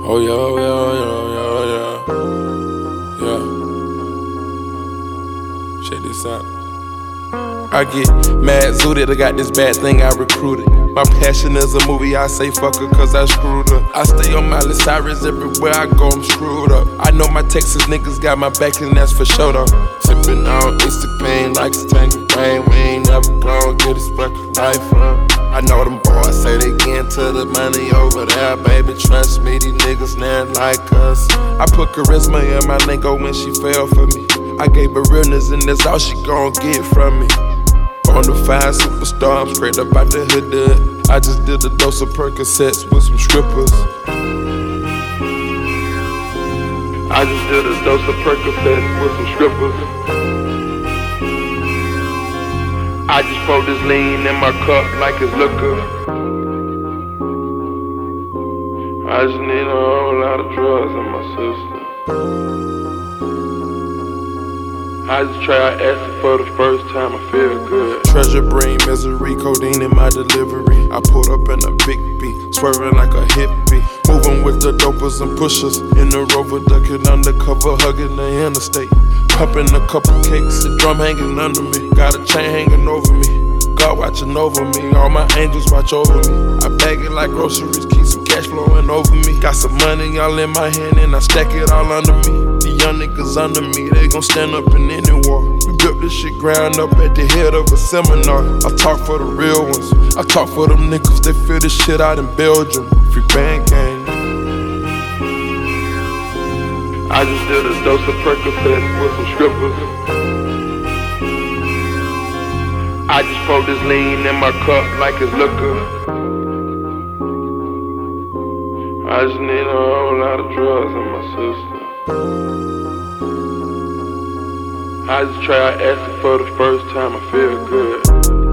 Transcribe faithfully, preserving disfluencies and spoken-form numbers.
Oh yeah, oh yeah, oh yeah, oh yeah, yeah. Check this out. I get mad zooted, I got this bad thing I recruited. My passion is a movie, I say fuck her cause I screwed her. I stay on Miley Cyrus everywhere I go, I'm screwed up. I know my Texas niggas got my back and that's for sure though. Sippin' on Instant Pain like it's Tangerine. We ain't never gon' get this fucking life up. I know them boys say they get to the money over there, baby. Trust me, these niggas not like us. I put charisma in my lingo when she fell for me. I gave her realness and that's all she gon' get from me. Bonafide superstar, I'm straight up out the hood. I just did a dose of Percocets with some strippers. I just did a dose of Percocets with some strippers. I just pour this lean in my cup like it's liquor. I just need a whole lot of drugs in my system. I just tried acid for the first time, I feel good. Treasure brain, misery, codeine in my delivery. I pulled up in a big B, swerving like a hippie. Moving with the dopers and pushers. In the Rover, ducking undercover, hugging the interstate. Pumping a couple cakes, the drum hanging under me. Got a chain hanging over me, God watching over me. All my angels watch over me. I bag it like groceries, keep some cash flowing over me. Got some money all in my hand and I stack it all under me. The young niggas under me, they gon' stand up in any war. We built this shit ground up at the head of a seminar. I talk for the real ones, I talk for them niggas, they feel this shit out in Belgium. Free band gang. I just did a dose of Percocets with some strippers. I just pour this lean in my cup like it's liquor. I just need a whole lot of drugs in my system. I just tried acid for the first time, I feel good.